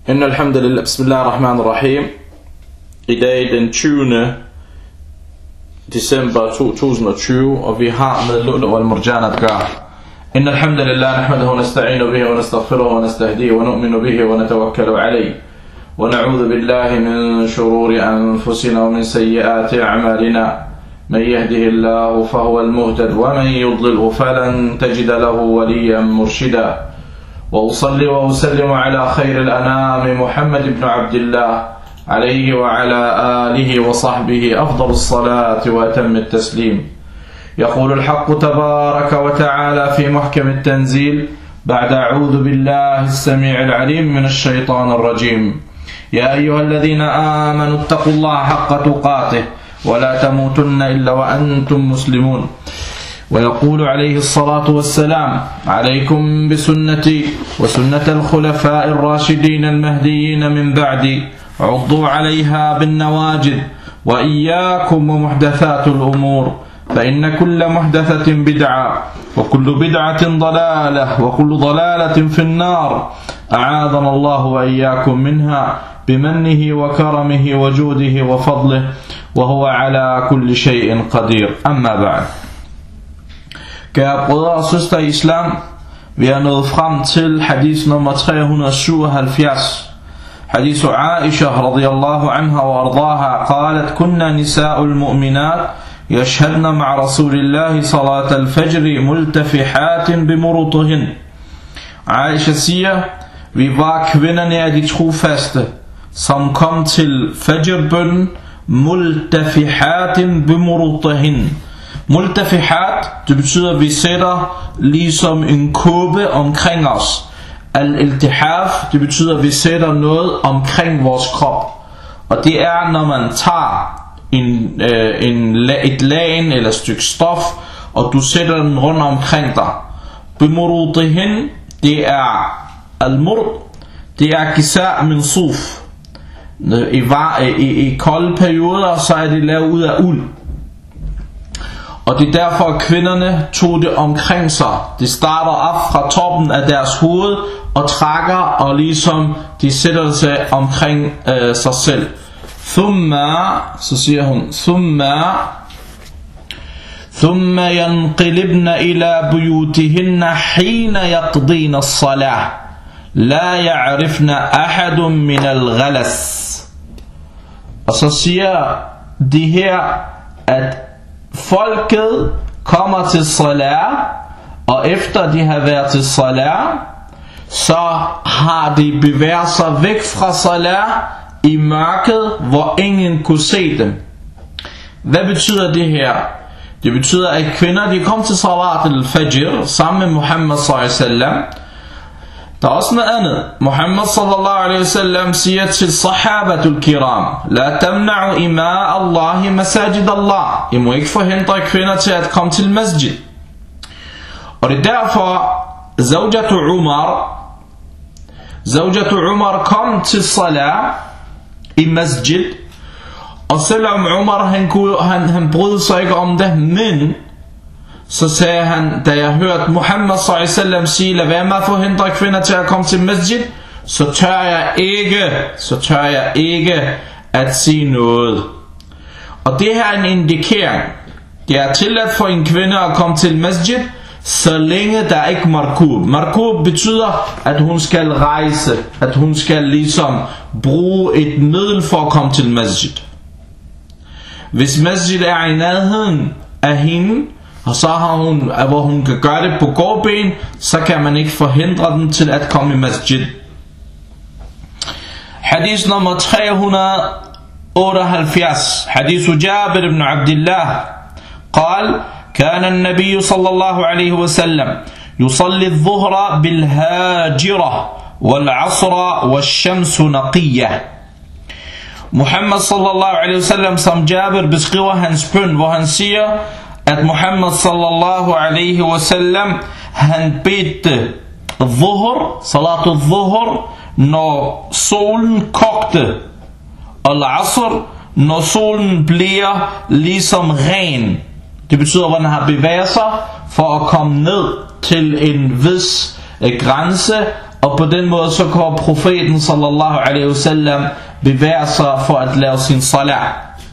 Inna alhamdulillah, bismillahirrahmanirrahim. I dag den 20. december 2020, og vi har med Lu'lu' wal Marjan at gøre. Inna alhamdulillah, nahmaduhu wa nasta'inu bihi wa nastaghfiruhu wa nastahdihi wa nu'minu bihi wa natawakkalu alayhi wa na'udhu billahi min shururi anfusina wa min sayyiati a'malina. Man yahdihillahu fahuwa al-muhtad wa man yudlilhu falan tajida lahu waliyan murshida. وأصلي وأسلم على خير الأنام محمد بن عبد الله عليه وعلى آله وصحبه أفضل الصلاة وأتم التسليم. يقول الحق تبارك وتعالى في محكم التنزيل بعد أعوذ بالله السميع العليم من الشيطان الرجيم. يا أيها الذين آمنوا اتقوا الله حق تقاته ولا تموتن إلا وأنتم مسلمون. ويقول عليه الصلاة والسلام عليكم بسنتي وسنة الخلفاء الراشدين المهديين من بعدي عضوا عليها بالنواجذ وإياكم ومحدثات الأمور فإن كل محدثة بدعة وكل بدعة ضلالة وكل ضلالة في النار أعاذنا الله وإياكم منها بمنه وكرمه وجوده وفضله وهو على كل شيء قدير. أما بعد. Kære brødre og søstre i islam, vi er nået frem til hadith nummer 377. Hadith Aisha radiyallahu anha wa ardaha qalat kunna nisa'ul mu'minat yashhadna ma'a rasulillahi salat al-fajr multafihatin bimurutuhin. Aisha siger, vi var kvinderne af de trofaste, som kom til fajrbønnen multafihatin bimurutuhin. Multafihat, det betyder, at vi sætter ligesom en kåbe omkring os. Al-iltihaf, det betyder, at vi sætter noget omkring vores krop. Og det er, når man tager et lagen eller et stykke stof, og du sætter den rundt omkring dig. Bimurutihin, det er al-murd, det er gisa' min suf. I kolde perioder, så er det lavet ud af uld. Og det er derfor, at kvinderne tog det omkring sig. De starter op fra toppen af deres hoved og trækker, og ligesom de sætter sig omkring sig selv. Thumma, så siger hun, Thumma yanqilibna ila buyutihinna hina yaqdina as-salah. La ya'rifna ahadun min al-ghalas. Og så siger de her, at folket kommer til salat, og efter de har været til salat, så har de bevæget sig væk fra salat i mørket, hvor ingen kunne se dem. Hvad betyder det her? Det betyder, at kvinder, de kom til salat al-fajr sammen med Muhammad sallallahu alaihi wasallam. Der er også noget andet. Muhammad sallallahu alaihi wasallam siger til sahabatul kiram: La tamna'u ima Allahi masajid Allah. I må ikke forhindre kvinder til at komme til masjid. Og det er derfor Zawjatu Umar kom til salat i masjid. Og selvom Umar han brød sig ikke om det, men så sagde han, da jeg hørte Muhammad sallallahu alaihi wasallam sige, lad være med at forhindre kvinder til at komme til masjid, så tør jeg ikke at sige noget. Og det her er en indikering. Det er tilladt for en kvinde at komme til masjid, så længe der ikke markub. Markub betyder, at hun skal rejse, at hun skal ligesom bruge et middel for at komme til masjid. Hvis masjid er i nærheden af hende, og så har hun, hvor hun kan gøre det på gåben, så kan man ikke forhindre den til at komme i masjid. Hadith nummer 378. Hadith Jabir ibn Abdullah قال كان النبي صلى الله عليه وسلم يصلي الظهر بالهاجرة والعصر والشمس نقية. Muhammad sallallahu alaihi wasallam, som Jabir beskriver hans bøn, hvor han siger, at Muhammad sallallahu alaihi wasallam, han bedte salatul dhuhr, når solen kogte, og al-asr, når solen bliver ligesom ren. Det betyder, at man har bevæget sig for at komme ned til en vis grænse, Og på den måde så kommer profeten sallallahu alaihi wasallam bevæge sig for at lave sin salat.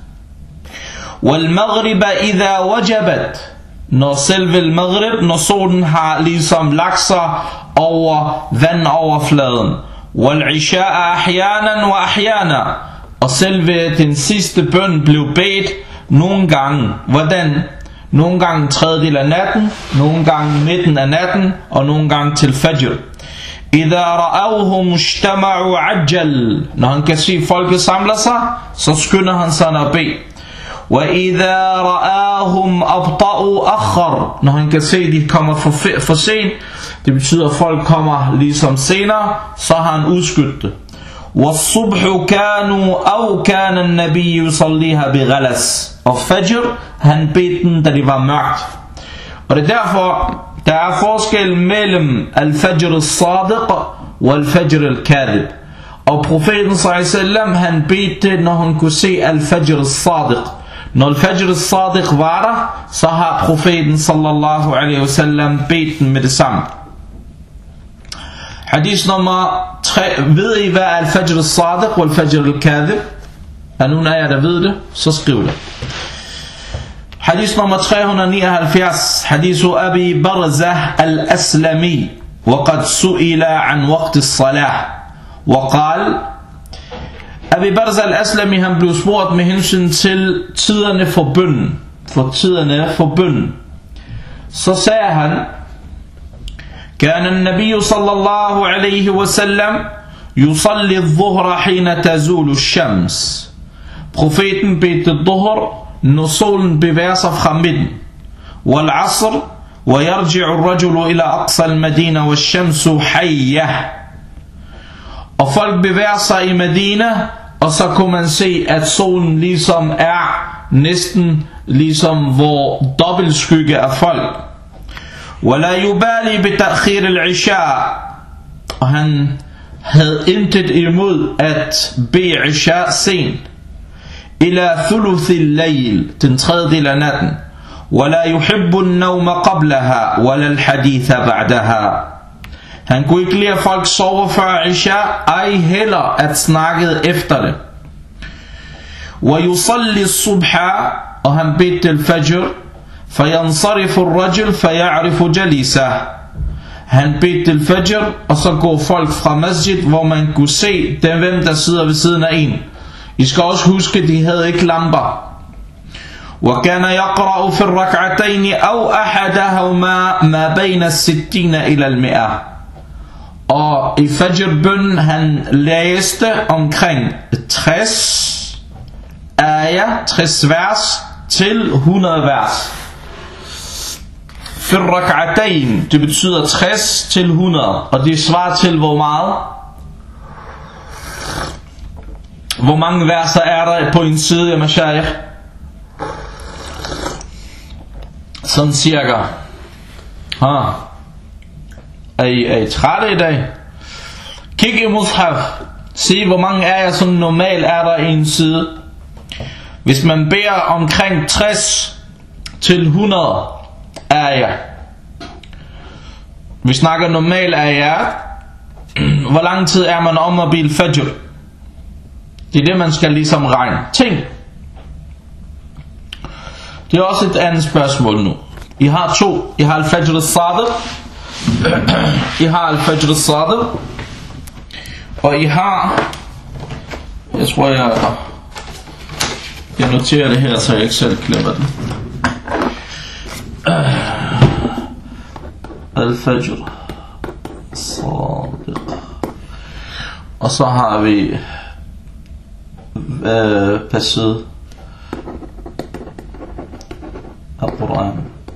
والمغرب إذا وجبت, når selve maghrib, når solen har ligesom lagt sig over vandoverfladen. والعشاء أحيانا وأحيانا, og selve den sidste bøn blev bedt nogle gange. Hvordan? Nogle gange tredjedel af natten, nogle gange midten af natten, og nogle gange til fajr. إذا رأوه مجتمع عجل, når han kan se folket samler sig, så skynder han sig at bede. وإذا رآهم أبطأوا أخر, når han kan se de kommer for sent, det betyder at folk kommer ligesom senere, så har han udskudt det. والصبح كانوا أو كان النبي يصليها بغلس, og fajr han bed den da det var mørkt. Og det er derfor der er forskel mellem al-fajr al-sadiq og al-fajr al-kadhib. Og profeten sallallahu alaihi wasallam han bed det når han kunne se al-fajr al-sadiq. Når al-fajr al-sadiq var der, så har profeten sallallahu alaihi wasallam bedt den med det samme. Hadith nummer 3. Ved I hvad al-fajr al-sadiq og al-fajr al-kadhib? Er nogen af jer der ved det, så skriv det. Hadith nummer 379. Hadith Abi Barzah al-Aslami, وقد سئل عن وقت الصلاة وقال, Abi Barzah al-Aslami han blev spurgt med hensyn til tiderne for bønnen. Så sagde han, كان النبي صلى الله عليه وسلم يصلي الظهر حين تزول الشمس. Profeten bedte dhuhr, når solen bevæger sig fra midten. والعصر ويرجع الرجل إلى أقصى المدينة والشمس حية. Og folk bevæger sig i Medina, og så kunne man se at solen ligesom er næsten ligesom hvor dobbeltskygge af folk. ولا يبالي بتأخير العشاء, og han havde intet imod at bede isha sent. إلى ثلث الليل, den tredje del af natten. ولا يحب النوم قبلها ولا الحديث بعدها. Han kunne ikke lide at folk sove før isha, ej heller at snakke efter det. ويصلي الصبح, og han bedte al-fajr. فينصرف الرجل فيعرف جليسه. Han bedte al-fajr, og så går folk fra masjid, hvor man kunne se dem, hvem der sidder ved siden af en. I skal også huske, de havde ikke lamper. وكان يقرأ في الركعتين أو أحدهما ما بين 60 إلى 100. Og i fajr-bønnen han læste omkring 60 ayah, 60 vers til 100 vers. في الركعتين, det betyder 60 til 100, og det svarer til hvor meget? Hvor mange verser er der på en side, af mashayikh? Sådan cirka. Er I trætte i dag? Kig i mushaf. Se hvor mange af jer sådan normalt er der i en side. Hvis man beder omkring 60 til 100 af jer. Vi snakker normalt af jer. Hvor lang tid er man om at bede fajr? Det er det man skal ligesom regne. Tænk. Det er også et andet spørgsmål nu. I har to. I har al-fajr al-sadiq. I har al-fajr al-sadiq. Og I har, jeg tror jeg noterer det her, så jeg ikke selv glemmer den. Al-fajr al-sadiq. Og så har vi passet af Quran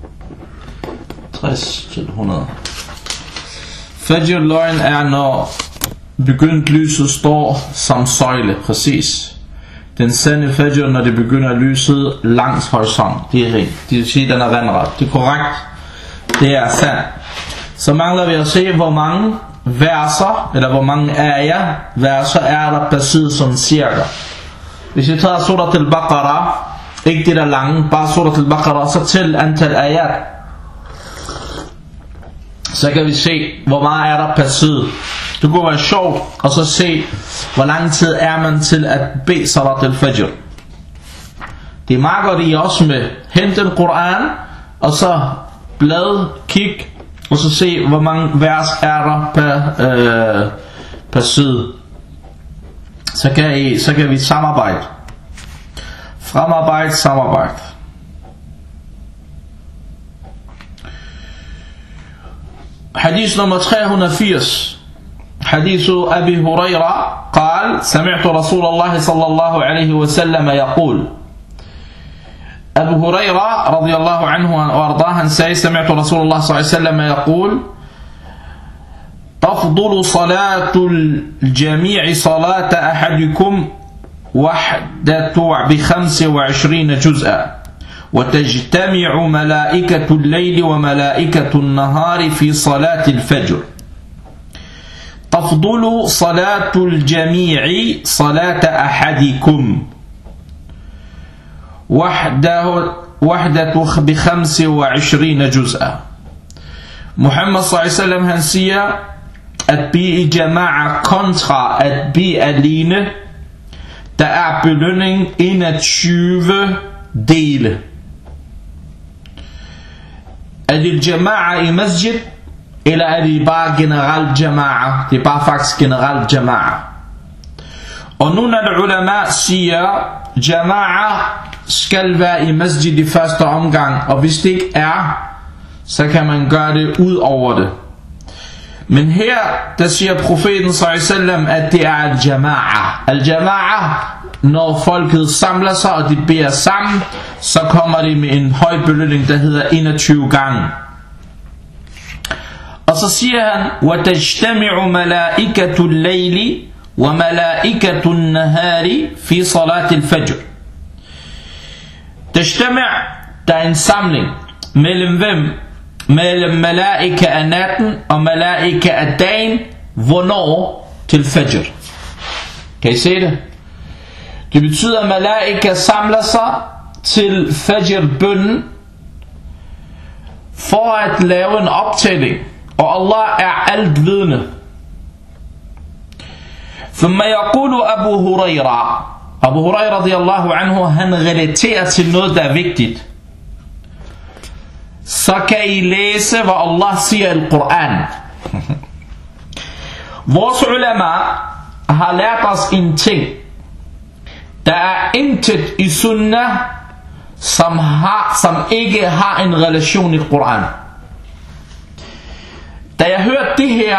60 til 100. Fajr-løgn er når begyndt lyset står som søjle, præcis. Den sande fajr, når det begynder lyset langs horisont. Det er rent. Det vil sige, den er vandret. Det er korrekt. Det er sandt. Så mangler vi at se, hvor mange verser, eller hvor mange ayah verser er der placeret som cirka. Hvis vi tager surat al-Baqarah, ikke det der lange, bare surat al-Baqarah, så til antal ayat, så kan vi se, hvor meget er der placeret. Det kunne være sjovt at så se, hvor lang tid er man til at bede salat al-fajr. Det er meget godt i også med hente en Koran, og så blad, kig, og så se, hvor mange vers er der per side. Så kan vi samarbejde. Samarbejde. Hadith nummer 380. حديث أبي هريرة قال سمعت رسول الله صلى الله عليه وسلم يقول أبو هريرة رضي الله عنه وأرضاه سمعت رسول الله صلى الله عليه وسلم يقول تفضل صلاة الجميع صلاة أحدكم وحدة ب25 جزءا وتجتمع ملائكة الليل وملائكة النهار في صلاة الفجر تفضل صلاة الجميع صلاة أحدكم وحدة ب25 جزءا. Muhammad صلى الله عليه وسلم han siger, at bede i jama'a kontra at bede alene, der er belønning 21 dele. Er det jama'a i masjid, eller er det bare generelt jama'a? Det er bare faktisk generelt jama'a. Og nogle af de ulama siger, jama'a skal være i masjid i første omgang, og hvis det ikke er, så kan man gøre det ud over det. Men her, der siger profeten sallallahu alaihi wasallam, at det er al-jama'a. Al-jama'a, når folket samler sig, og de beder sammen, så kommer de med en høj belønning, der hedder 21 gange. Og så siger han, وَتَجْتَمِعُ مَلَائِكَةُ اللَّيْلِ وَمَلَائِكَةُ النَّهَارِ فِي صَلَاةِ الْفَجْرِ. Tajtami', der er en samling mellem hvem? Mellem malaika af natten og malaika af dagen. Hvornår? Til fajr. Kan I se det? Det betyder, at malaika samler sig til fajr-bønnen for at lave en optælling. Og Allah er altvidende. ثم يقول أبو هريرة. Abu Huraira radiyallahu anhu, han relaterer til noget, der er vigtigt. Så kan I læse, hvad Allah siger i Koran. Vores ulama har lært os en ting. Der er intet i sunnah, som ikke har en relation i Koran. Da jeg hørte det her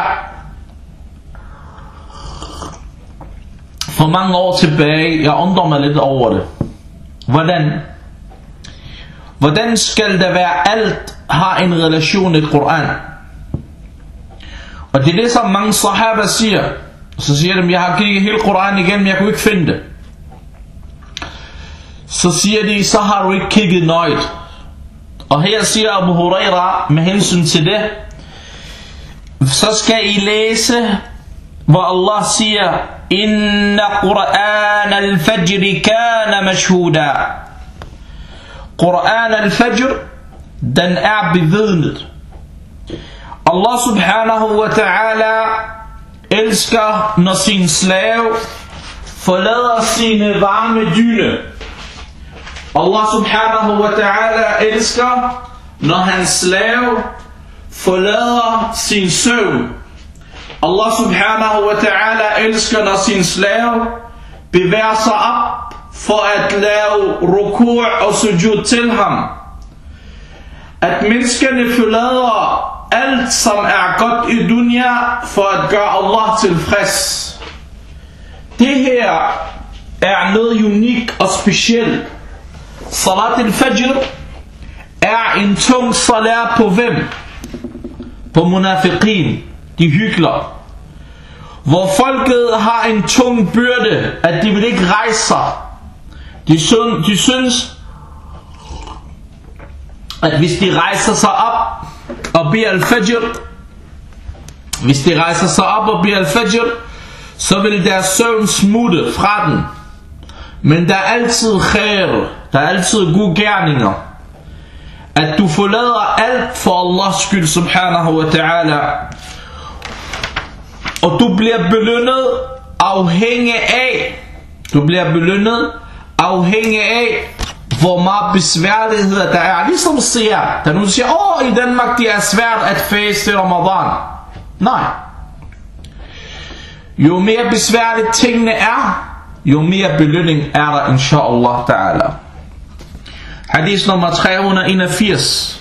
for mange år tilbage, jeg undrer mig lidt over det. Hvordan skal der være alt har en relation i Koran? Og det er det, som mange sahaba siger. Så siger de, jeg har kigget hele Koran igen, men jeg kunne ikke finde det. Så siger de, så har du ikke kigget nøjt. Og her siger Abu Huraira med hensyn til det, så skal I læse, hvor Allah siger, Inna Qur'an al-Fajr kana mashhuda. Qur'an al-Fajr, den er bevidnet. Allah subhanahu wa ta'ala elsker, når sin slave forlader sine varme dyne. Allah subhanahu wa ta'ala elsker, når hans slave forlader sin søvn. Allah subhanahu wa ta'ala elsker, når sin slave bevæger sig op for at lave ruku' og sujud til ham. At menneskene forlader alt, som er godt i dunya, for at gøre Allah tilfreds. Det her er noget unikt og specielt. Salat al-Fajr er en tung salat på hvem? På munafiqin, de hykler. Hvor folket har en tung byrde, at de vil ikke rejse sig. De synes, at hvis de rejser sig op og beder al-Fajr, så vil deres søvn smutte fra den. Men der er altid khair, der er altid gode gerninger. At du forlader alt for Allahs skyld subhanahu wa ta'ala. Og du bliver belønnet afhængig af, hvor meget besværligheder der er. Ligesom siger, da nogen siger, i Danmark det er svært at faste i Ramadan. Nej. Jo mere besværligt tingene er, jo mere belønning er der, inshallah ta'ala. Hadith nummer 381.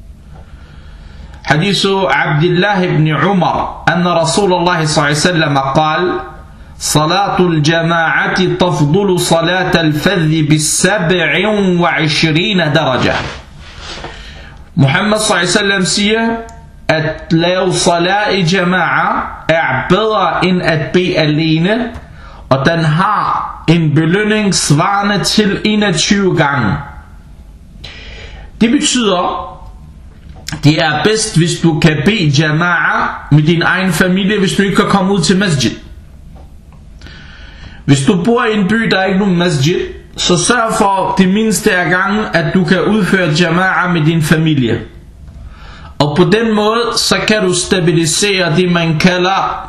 حديث عبد الله بن عمر أن رسول الله صلى الله عليه وسلم قال صلاة الجماعة تفضل صلاة الفذ ب27 درجة. Muhammad صلى الله عليه وسلم siger, at lave salat i jama'a er bedre end at bede alene, og den har en belønning svarende til 21 gange. Det betyder, det er bedst, hvis du kan bede jama'a med din egen familie, hvis du ikke kan komme ud til masjid. Hvis du bor i en by, der er ikke nogen masjid, så sørg for det mindste af gangen, at du kan udføre jama'a med din familie. Og på den måde, så kan du stabilisere det, man kalder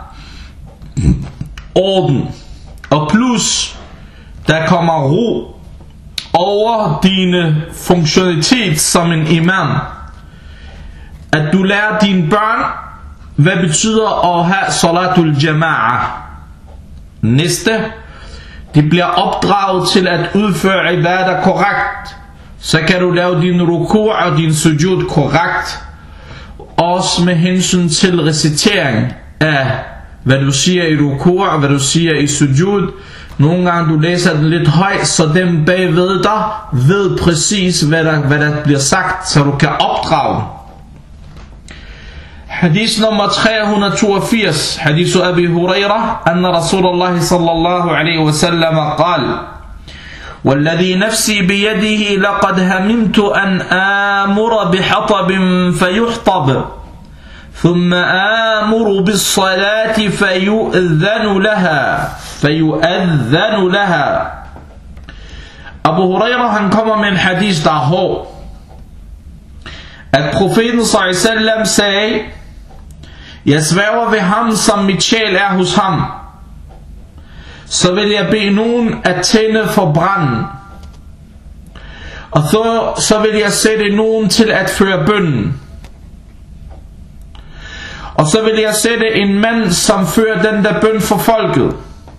orden. Og plus, der kommer ro over dine funktionalitet som en imam. At du lærer dine børn, hvad betyder at have salatul jama'a. Næste, de bliver opdraget til at udføre ibadah korrekt. Så kan du lave din ruku' og din sujud korrekt. Også med hensyn til recitering af, hvad du siger i ruku' og hvad du siger i sujud. Nogle gange du læser den lidt højt, så dem bagved dig ved præcis, hvad der bliver sagt, så du kan opdrage. حديث نمبر 382 حديث أبي هريرة أن رسول الله صلى الله عليه وسلم قال والذي نفسي بيده لقد هممت أن آمر بحطب فيحطب ثم آمر بالصلاة فيؤذن لها. Abu Hurairah han kommer med en hadith, der er hård, at profeten sallallahu alaihi wasallam sagde, jeg sværger ved ham, som mit sjæl er hos ham, så vil jeg bede nogen at tænde for branden, og så vil jeg sætte nogen til at føre bønnen, og så vil jeg sætte en mand, som fører den der bøn for folket.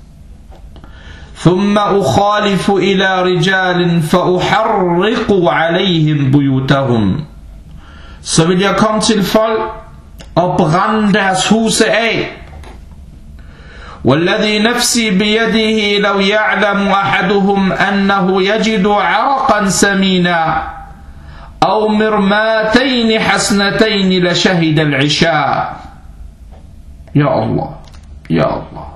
ثم أخالف إلى رجال فأحرق عليهم بيوتهم. Så vil jeg komme til folk og brænde deres huse af. والذي نفسي بيده لو يعلم أحدهم أنه يجد عرقا سمينا أو مرماتين حسنتين لشهد العشاء. يا الله يا الله.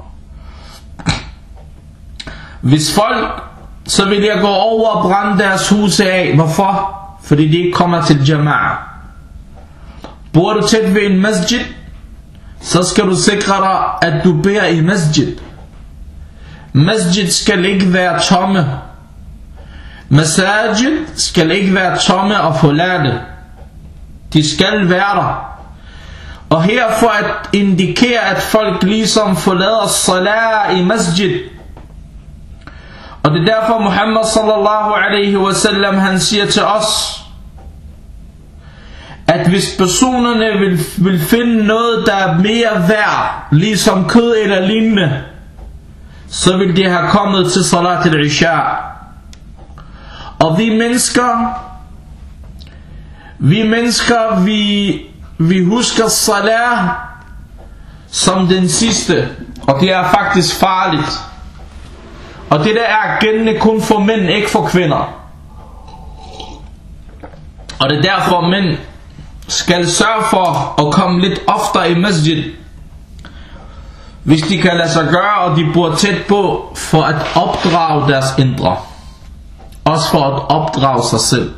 Hvis folk, så vil jeg gå over og brænde deres huse af. Hvorfor? Fordi de ikke kommer til jama'a. Bor du tæt ved en masjid, så skal du sikre dig, at du beder i masjid. Masjid skal ikke være tomme. Masajid skal ikke være tomme og forladte. De skal være der. Og her for at indikere, at folk ligesom forlader salat i masjid. Og det er derfor Muhammad sallallahu alaihi wasallam han siger til os, at hvis personerne vil finde noget, der er mere værd, ligesom kød eller lignende, så vil de have kommet til salat al-isha. Og vi mennesker, vi husker salat som den sidste, og det er faktisk farligt. Og det der er gældende kun for mænd, ikke for kvinder. Og det er derfor mænd skal sørge for at komme lidt oftere i masjid, hvis de kan lade sig gøre, og de bor tæt på, for at opdrage deres indre. Også for at opdrage sig selv.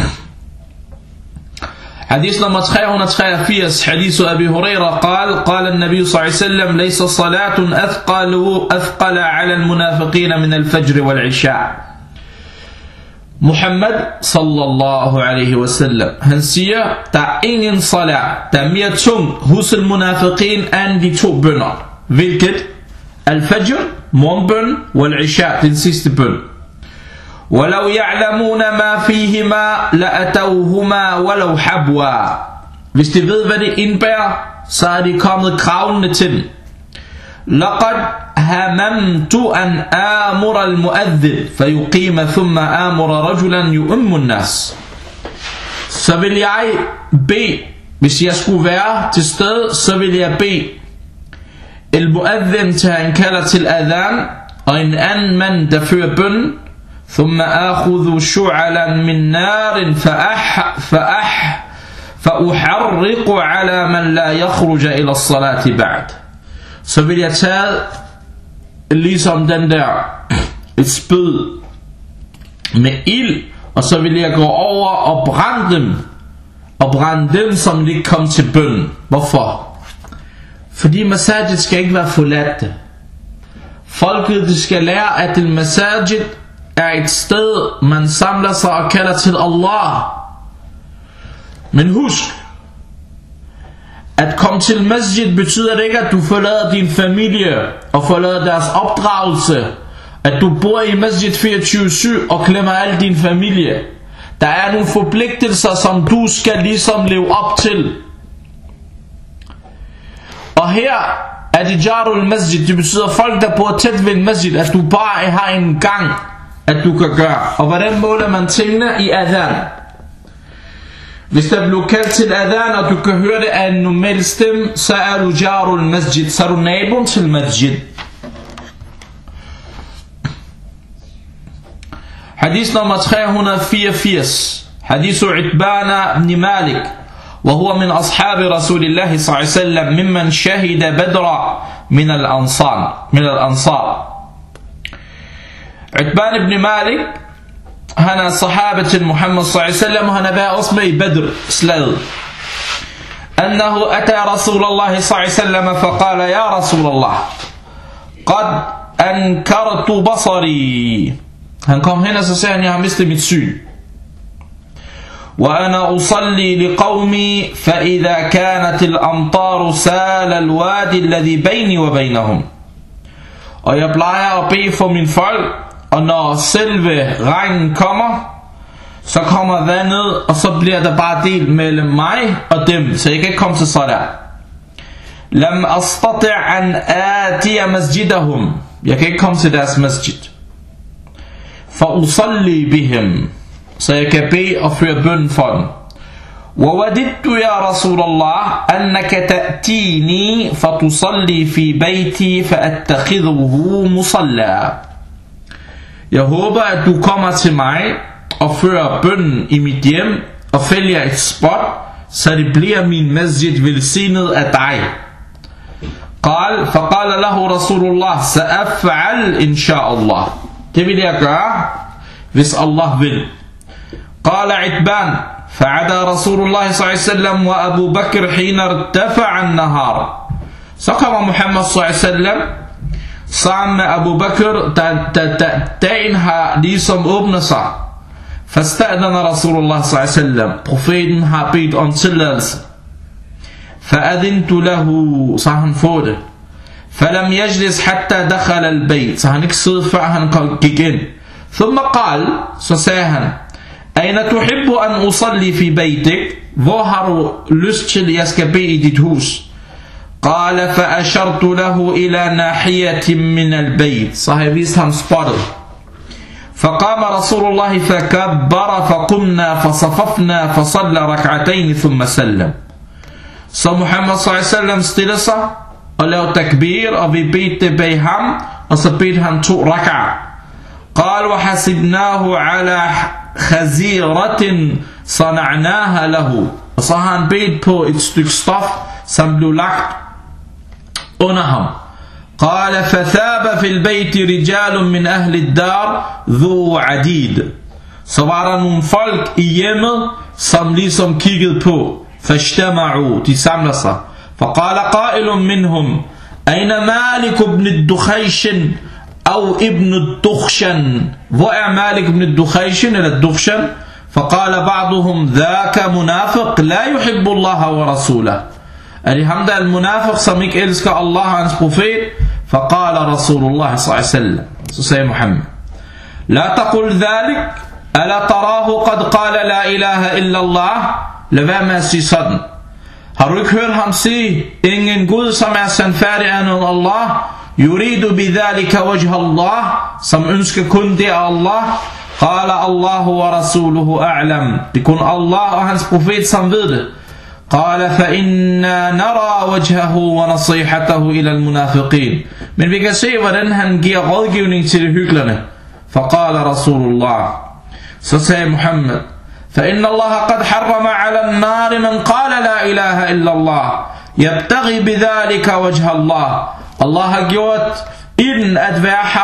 حديث نمبر 383 حديث أبي هريرة قال النبي صلى الله عليه وسلم ليس صلاة أثقل على المنافقين من الفجر والعشاء. Muhammad sallallahu alaihi wasallam han siger, der er ingen salat, der er mere tung hos al-munafiqin end de to bønner. hvilket? Al-Fajr, morgenbøn, wal-Isha, den sidste bøn. وَلَوْ يَعْلَمُونَ مَا فِيهِمَا لَأَتَوْهُمَا وَلَوْ حَبْوَا. Hvis de ved, hvad det indbærer, så er de kommet kravlende til den. لَقَدْ هَمَمْتُ أَنْ آمُرَ الْمُؤَذِّنِ فَيُقِيمَ ثُمَّ آمُرَ رَجُلًا يُؤِمُّ النَّاسِ. Så vil jeg bede, hvis jeg skulle være til stede, så vil jeg bede al-mu'adhin til at han kalder til adhan, og en anden mand, der fører bønnen. ثُمَّ آخُذُ شُعَلًا مِنْ نَارٍ فَأُحَرِّقُ عَلَى مَنْ لَا يَخْرُجَ إِلَى الصَّلَاةِ بَعْدِ. Så vil jeg tage ligesom den der et spyd med ild, og så vil jeg gå over og brænde dem, som de ikke kom til bønnen. Hvorfor? Fordi masajid skal ikke være forladte. Folket de skal lære, at en masajid er et sted, man samler sig og kalder til Allah. Men husk, at komme til masjid betyder det ikke, at du forlader din familie og forlader deres opdragelse. At du bor i masjid 24/7 og glemmer al din familie. Der er nogle forpligtelser, som du skal ligesom leve op til. Og her er det jarul masjid. Det betyder folk, der bor tæt ved en masjid, at du bare har en gang, at du kan gøre. Og hvordan måler man tingene? I adhan. Hvis der bliver kaldt til adhan, og du kan høre det af en normal stemme, så er du jarul masjid. Så er du naboen til masjid. Hadith nummer 384. Hadith Utbana ibn Malik. وهو من أصحاب رسول الله صلى الله عليه وسلم ممن شهد بدر من الأنصار. Utbana ibn Malik, han er sahabe til Muhammad sallallahu alaihi wasallam, og han har været også med i Badr-slaget. أنه أتى رسول الله صلى الله عليه وسلم فقال يا رسول الله قد أنكرت بصري. Han kom hen og så sagde han, jeg har mistet mit syn. وأنا أصلي لقومي فإذا كانت الأمطار سال الوادي الذي بيني وبينهم. Og jeg plejer at bede for min folk, og når selve regnen kommer, så kommer vandet, og så bliver der bare delt mellem mig og dem, så jeg kan ikke komme til salat. لم أستطع أن آتي مسجدهم. Jeg kan ikke komme til deres masjid. فأصلي بهم. Så jeg kan bede og føre bøn for dem. ووددت يا رسول الله أنك تأتيني فتصلي في بيتي فأتخذه مصلى. Jeg håber, at du kommer til mig og fører bønnen i mit hjem og fælger et spot, så det bliver min masjid velsignet af dig. فقال له رسول الله سأفعل إن شاء الله. Det vil jeg gøre, hvis Allah vil. قال عتبان فعدا رسول الله صلى الله عليه وسلم وأبو بكر حين ارتفع النهار. Så kommer Muhammad صلى الله عليه وسلم sammen med Abu Bakr, dagen har ligesom åbnet sig. فاستأذن رسول الله صلى الله عليه وسلم. Profeten har bedt om tilladelse. فأذنت له. Så han får det. فلم يجلس حتى دخل البيت. Så han ikke sidde før han gik ind. ثم قال. Så sagde han, أين تحب أن أصلي في بيتك? Hvor har du lyst til jeg skal bede i dit hus? قال فأشرت له إلى ناحية من البيت. Så har jeg vist ham spottet. فقام رسول الله فكبر فقمنا فصففنا فصلى ركعتين ثم سلم. Så Muhammad صلى الله عليه وسلم stiller sig og lavede takbir, og vi bedte bag ham, og så bedte han 2 rak'ah. قال وحسبناه على خزيرة صنعناها له. Og så har han bedt på et stykke stof, som blev lagt under ham. قال فثاب في البيت رجال من أهل الدار ذو عديد. Så var der nogle folk i hjemmet, som ligesom kiggede på. فاجتمعوا. De samler sig. فقال قائل منهم أين مالك بن الدخيش أو ابن الدخشن. Hvor er Malik ibn الدخيشن eller الدخشن؟ فقال بعضهم ذاك منافق لا يحب الله ورسوله. Er det ham, der er al-munafiq, som ikke elsker Allah og hans profet? فقال رسول الله صلى الله عليه وسلم, så sagde Muhammed, لا تقل ذلك, ألا تراه قد قال لا إله إلا الله. Lad være med at sige sådan. Har du ikke hørt ham sige, ingen Gud som er sandfærdig andet end Allah? Yuridu bidhalika wajha Allah, som ønsker kun det af Allah. Qala Allahu wa rasuluhu a'lam, det er kun Allah og hans profet som ved det. Qala fa inna nara wajhahu wa nasihatahu ila al-munafiqin, men vi kan se hvordan han giver rådgivning til de hyklerne. Faqala Rasulullah, så sagde Muhammed, فإن الله قد حرم على النار من قال لا إله إلا الله يبتغي بذلك وجه الله. Allah har gjort ilden at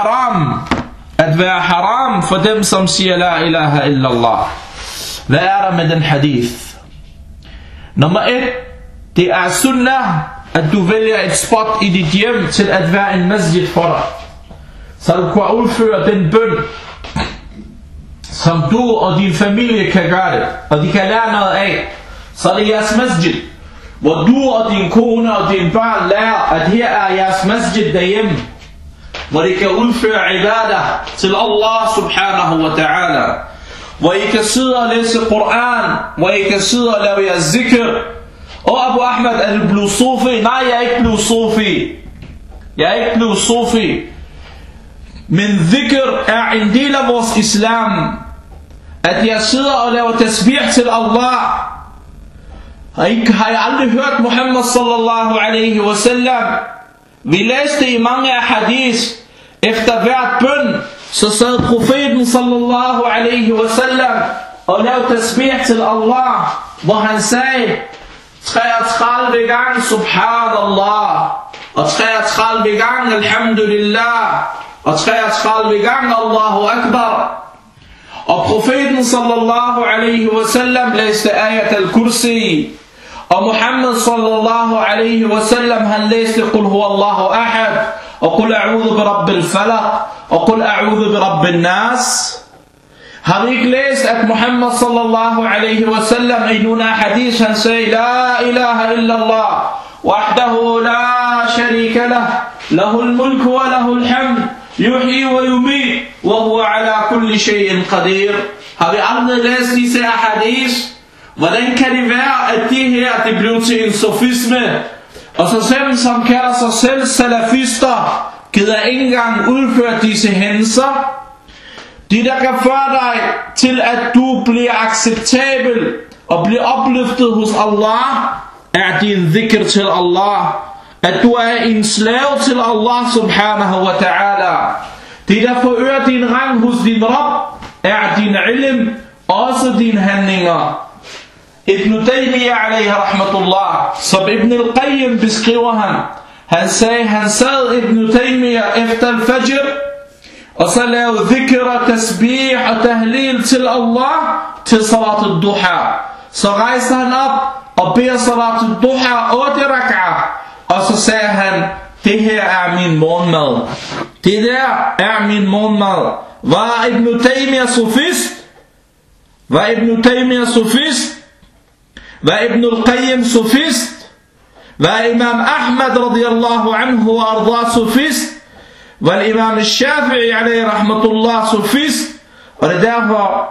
være haram for dem som siger la ilaha illallah. Hvad er der med den hadith? Nummer 1, det er sunnah at du vælger et spot i dit hjem til at være en masjid for dig, så du kan udføre den bøn som du og din familie kan gøre det, og de kan lære noget af. Så det er jeres masjid, hvor du og din kone og dine børn lærer, at her er jeres masjid derhjemme, hvor I kan udføre ibadah til Allah subhanahu wa ta'ala, hvor I kan sidde og læse Koran, hvor I kan sidde og lave jeres zikr. Og Abu Ahmed, er du blevet sufi? Nej, jeg er ikke blevet sufi. Jeg er ikke blevet sufi. Men zikr er en del af vores islam. At jeg sidder og laver tasbih til Allah. Har jeg aldrig hørt Muhammad sallallahu alaihi wasallam? Vi læste i mange af hadith, efter hvert bøn, så sad profeten sallallahu alaihi wasallam og lavede tasbih til Allah, hvor han sagde 33 gange subhanallah, og 33 gange alhamdulillah, og 33 gange Allahu Akbar. Og profeten sallallahu alaihi wasallam læste ayat al-kursi, og Muhammad sallallahu alaihi wasallam han læste qul huwa Allahu ahad, og qul a'udhu bi rabbil falaq, og qul a'udhu bi rabbin nas. Har vi ikke læst at Muhammad sallallahu alaihi wasallam i nogle hadith han sagde la ilaha illallah wahdahu la sharika lah, lahul mulku wa lahul hamd, yuhyi wa yumit, wa huwa ala kulli shay'in qadir. Har vi aldrig læst disse hadith? Hvordan kan det være at det her det blev til en sofisme, og så selv som kalder sig selv salafister gider ikke engang udføre disse hændelser? De der kan føre dig til at du bliver acceptabel og bliver opløftet hos Allah, er din dhikr til Allah, at du er en slave til Allah subhanahu wa ta'ala. Det der forøger din rang hos din Rabb, er din ilm, også dine handlinger. Ibn Taymiyyah alayhi rahmatullah, som Ibn al-Qayyim beskriver han sagde, han sad Ibn Taymiyyah efter al-Fajr, og så lavede dhikr, tasbih og tahlil til Allah til salat al-duha. Så rejste han op og beder salat al-duha 8 rak'ah, og så sagde han, det her er min morgenmad. Det der er min morgenmad. Var Ibn Taymiyyah sofist? Var Ibn Taymiyyah sofist? Var Ibn al-Qayyim sofist? Var Imam Ahmad radiyallahu anhu og arda sofist? Var Imam al-Shafi'i alayhi rahmatullah sofist? Og det er derfor,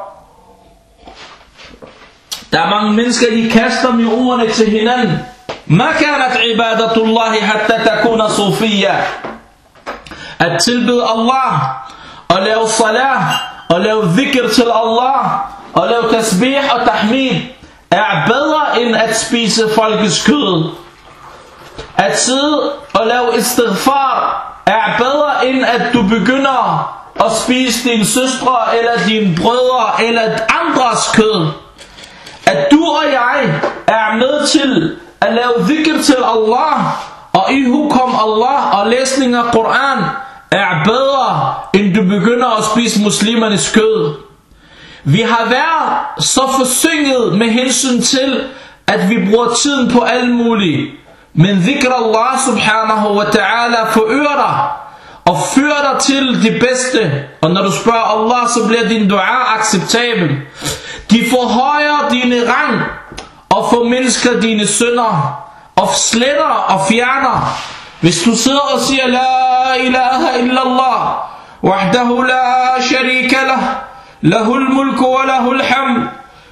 der er mange mennesker, de kaster med ordene til hinanden. Ma kanat ibadatullahi hatta takuna sufiyya. At tilbede Allah, og lave salah, og lave dhikr til Allah, og lave tasbih og tahmid, er bedre end at spise folkets kød. At sidde og lave istighfar er bedre end at du begynder at spise dine søstre eller dine brødre eller andres kød. At du og jeg er med til at lave dhikr til Allah og ihukom Allah og læsning af Koran er bedre end du begynder at spise muslimernes kød. Vi har været så forsynget med hensyn til at vi bruger tiden på alt muligt. Men dhikr Allah subhanahu wa ta'ala forøger dig og fører dig til det bedste. Og når du spørger Allah, så bliver din dua acceptabel. De forhøjer dine rang og formindsker dine synder. og sletter og fjerner. Hvis du sidder og siger La ilaha illallah wahdahu la sharika lah lahul mulku wa lahul hamd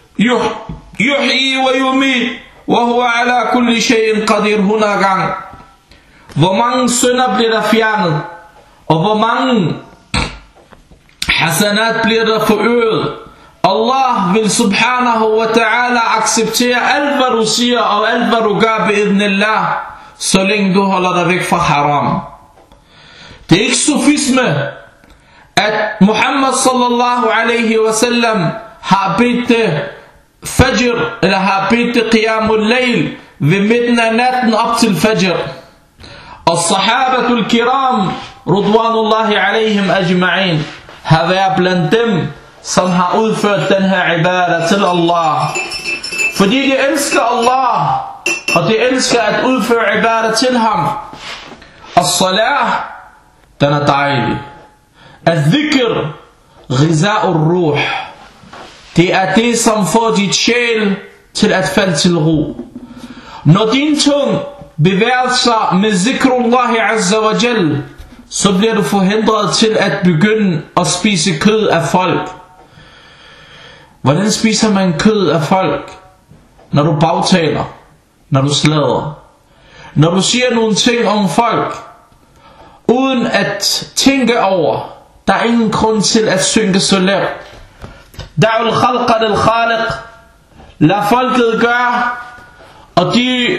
yuhyi wa yumit wa huwa ala kulli shay'in qadir 100 gange, hvor mange synder bliver der fjernet, og hvor mange hasanat bliver der forøget. Allah vil subhanahu wa ta'ala acceptere alt hvad du siger og alt hvad du gør bi'idhnillah, så længe du holder dig væk fra haram. Det er ikke sufisme, at Muhammad sallallahu alaihi wasallam har bedt fajr, eller har bedt qiyamul layl ved midten af natten op til fajr. Og sahabatul kiram ridwanullahi alaihim ajma'in har været blandt dem, som har udført den her ibadah til Allah, fordi de elsker Allah, og de elsker at udføre ibadah til ham. As-salah, den er dejlig. Al-dhikr, ghiza'ur ruh, det er det, som får dit sjæl til at falde til ro. Når din tung bevæger sig med zikrullahi azza wa jal, så bliver du forhindret til at begynde at spise kød af folk. Hvordan spiser man kød af folk? Når du bagtaler, når du sladrer, når du siger nogle ting om folk, uden at tænke over. Der er ingen grund til at synke så lavt. Da'ul khalqa lil khaliq. Lad folket gøre, og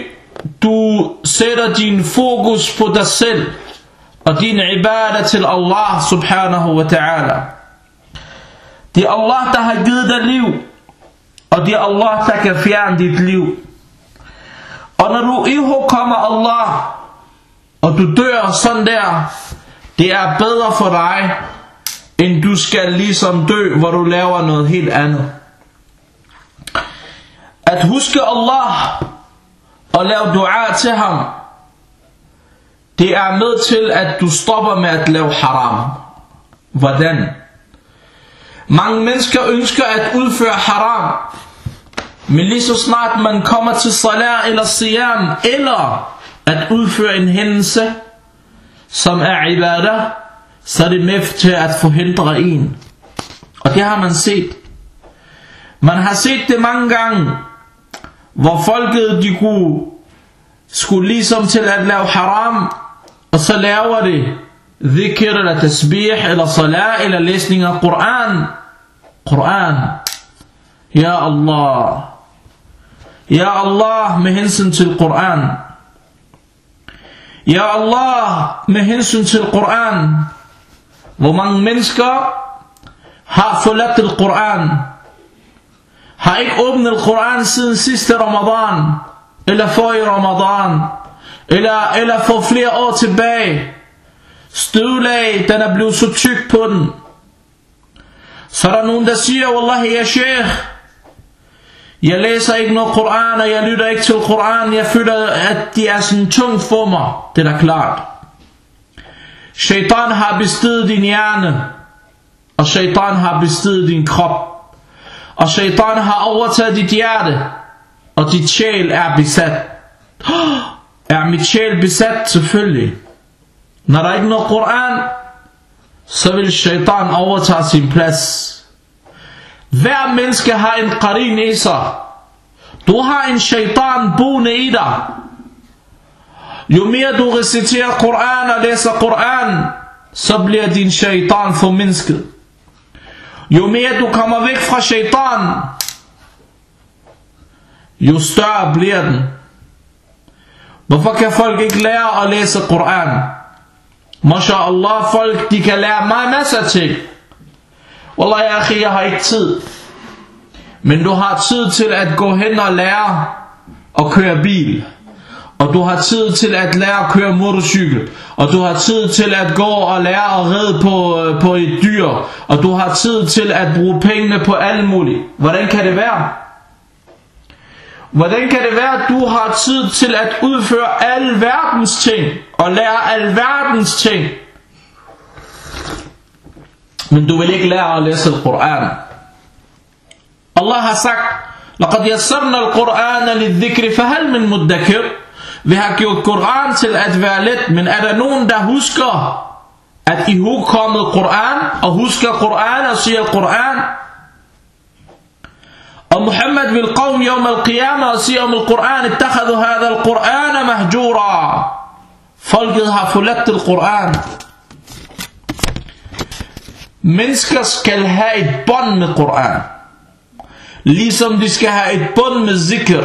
du sætter din fokus på dig selv og din ibadah til Allah subhanahu wa ta'ala. Det er Allah, der har givet dig liv, og det er Allah, der kan fjerne dit liv. Og når du ihågkommer Allah, og du dør sådan der, det er bedre for dig, end du skal ligesom dø, hvor du laver noget helt andet. At huske Allah og lave dua til ham, det er med til, at du stopper med at lave haram. Hvordan? Mange mennesker ønsker at udføre haram, men lige så snart man kommer til salat eller siyam, eller at udføre en hændelse, som er ibadah, så er det med til at forhindre en. Og det har man set. Man har set det mange gange, hvor folket de skulle ligesom til at lave haram, og så laver det dhikr eller tasbih eller salat eller læsning af Quran. Ja Allah. Ja Allah med hensyn til Quran. Ja Allah med hensyn til Quran. Hvor mange mennesker har forladt Quran, har ikke åbnet Quran siden sidste Ramadan, eller forrige Ramadan, eller for flere år tilbage. Støvlag, den er blevet så tyk på den. Så er der nogen, der siger, Wallahi ya sheikh, jeg læser ikke noget Quran, og jeg lytter ikke til Quran, jeg føler, at de er sådan tungt for mig. Det er da klart. Shaitan har bestedet din hjerne, og shaitan har bestedet din krop, og shaitan har overtaget dit hjerte, og dit sjæl er besat. Er mit sjæl besat? Selvfølgelig. Når der ikke er noget Quran, så vil shaitan overtage sin plads. Hver menneske har en qarin i sig. Du har en shaitan boende i dig. Jo mere du reciterer Quran og læser Quran, så bliver din shaitan formindsket. Jo mere du kommer væk fra shaitan, jo større bliver den. Hvorfor kan folk ikke lære at læse Quran? MashaAllah, folk de kan lære mig masser af ting. Wallahi akhi, jeg har ikke tid. Men du har tid til at gå hen og lære at køre bil, og du har tid til at lære at køre motorcykel, og du har tid til at gå og lære at ride på et dyr, og du har tid til at bruge pengene på alt muligt. Hvordan kan det være? Hvordan kan det være, at du har tid til at udføre alle verdens ting og lære alle verdens ting, men du vil ikke lære at læse Quran? Allah har sagt: لقد يسرنا القرآن للذكر فهل من مدكر. Vi har gjort Koran til at være let, men er der nogen, der husker at ihugkomme Koran, og husker Koran og siger Koran? Og Muhammad vil qawm yawm al-qiyamah og siger om al-Quran, ittakhadhu hadha al-Quran mahjura. Folket har forladt al-Quran. Mennesker skal have et bånd med Quran, ligesom de skal have et bånd med zikr.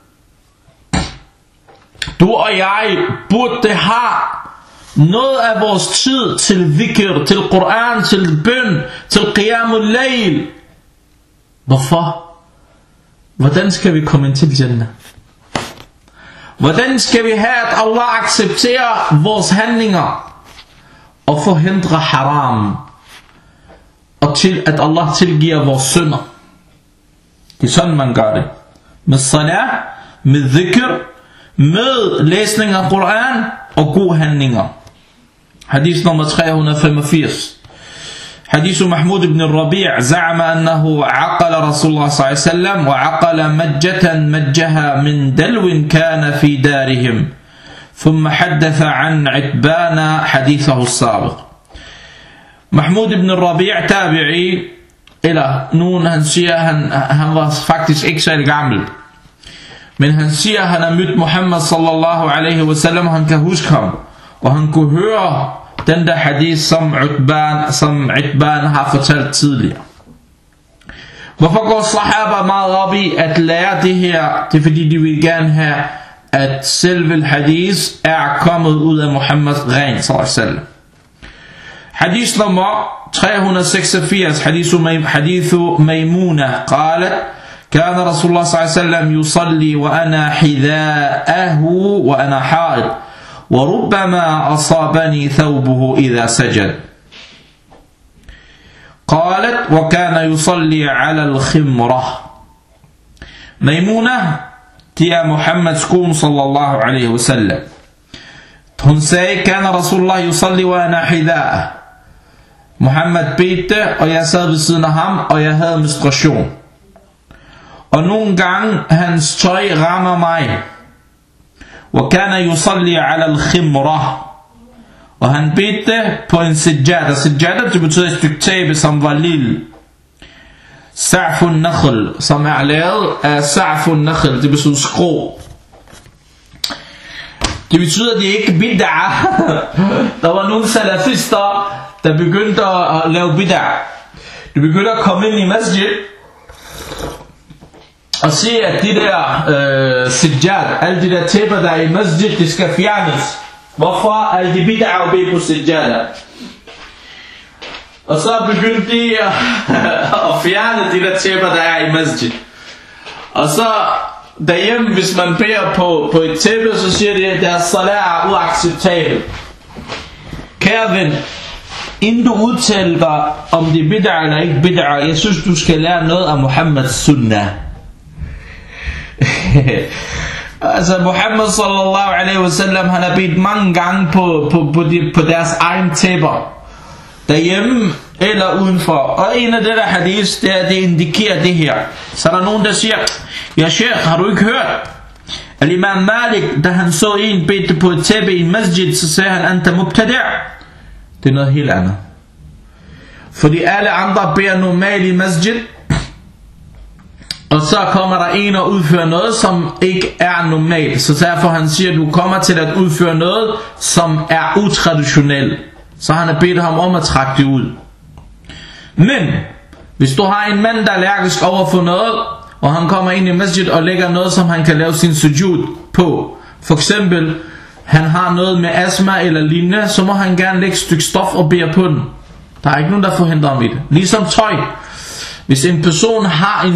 Du og jeg burde have noget af vores tid til zikr, til Quran, til bøn, til qiyamul layl. Hvorfor? Hvordan skal vi komme til Jannah? Hvordan skal vi have, at Allah accepterer vores handlinger og forhindrer haram, og til at Allah tilgiver vores synder? Det er sådan man gør det. Med salat, med zikr, med læsning af Quran og gode handlinger. Hadith nummer 385. حديث محمود بن الربيع زعم أنه عقل رسول الله صلى الله عليه وسلم وعقل مجة مجها من دلو كان في دارهم ثم حدث عن عتبان حديثه السابق. Mahmoud ibn Rabi' tabi'i, eller nogen han siger, han var faktisk ikke så gammel, men han siger, han har mødt Muhammad sallallahu alaihi wasallam, han kan huske ham, og han kunne høre den der hadith, som Itban har fortalt tidligere. Hvorfor går sahaba meget op i at lære det her? Det er fordi de vil gerne have, at selve hadith er kommet ud af Muhammad ren sallallahu alaihi wasallam. حديث نمبر 386 حديث ميمونة قالت كان رسول الله صلى الله عليه وسلم يصلي وأنا حذاءه وأنا حائض وربما أصابني ثوبه إذا سجد. قالت وكان يصلي على الخمرة. ميمونة تيا محمد سكون صلى الله عليه وسلم. Hun sagde, كان رسول الله يصلي وأنا حذاءه. Muhammad bedte, og jeg sad ved siden af ham, og jeg havde menstruation. Og nogle gange hans tøj rammer mig. وكان يصلي على الخمرة. Og han bedte på en sijjada. Sijjada, det betyder et stykke tæppe, som var lille. Sa'fun nakhl, som er lavet af sa'fun nakhl, det betyder skrå. Det betyder, at det ikke er bid'ah. Der var nogle salafister, der begyndte at lave bid'ah. De begyndte at komme ind i masjid og se, at de der sijjad, alle de der tæpper, der er i masjid, de skal fjernes. Hvorfor? Alle de bid'ah og bede på sijjada. Og så begyndte de at fjerne de der tæpper, der er i masjid. Og så derhjemme, hvis man beder på et tæppe, så siger de, at deres salat er uacceptabel. Kære ven, inden du udtaler dig, om det er bid'ah eller ikke bid'ah, jeg synes, du skal lære noget af Muhammads sunnah. Altså Muhammad sallallahu alaihi wasallam, han har bedt mange gange på deres egen tæpper, derhjemme eller udenfor. Og en af det der hadith, det indikerer det her. Så er der nogen, der siger, ja sheikh, har du ikke hørt? Al-Imam Malik, da han så en bedte på et tæppe i masjid, så sagde han, anta mubtadi'. Det er noget helt andet. Fordi alle andre beder normalt i masjid, og så kommer der en og udfører noget, som ikke er normalt. Så derfor han siger, at du kommer til at udføre noget, som er utraditionelt. Så han har bedt ham om at trække det ud. Men hvis du har en mand, der er allergisk over for noget, og han kommer ind i masjid og lægger noget, som han kan lave sin sujud på, for eksempel han har noget med astma eller lignende, så må han gerne lægge et stykke stof og bære på den. Der er ikke nogen, der forhindrer ham i det. Ligesom tøj. Hvis en person har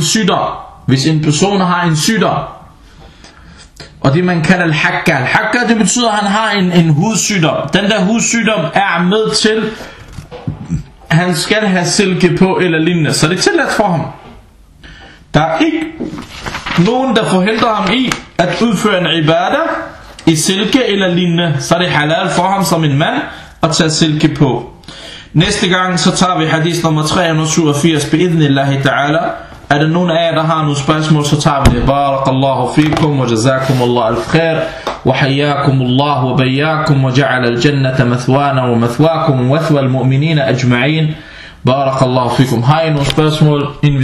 en sygdom, og det man kalder al-hakka, det betyder, at han har en hudsygdom. Den der hudsygdom er med til, han skal have silke på eller lignende, så det er tilladt for ham. Der er ikke nogen, der forhindrer ham i at udføre en ibadah i silke eller lignende, så er det halal for ham som en mand at tage silke på. Næste gang så tager vi hadith nummer 387 bi'idhnillahi ta'ala, Er der nogen af jer, der har nogle spørgsmål, så tager vi det. Barakallahu fikum, wa jazakumullah al-khair, wa hayyakumullah, wa bayakum, wa ja'ala al-jannata mathwana, wa mathwakum, wa mathwa al-mu'minina ajma'in. Barakallahu fikum. Har I nogle spørgsmål, inden vi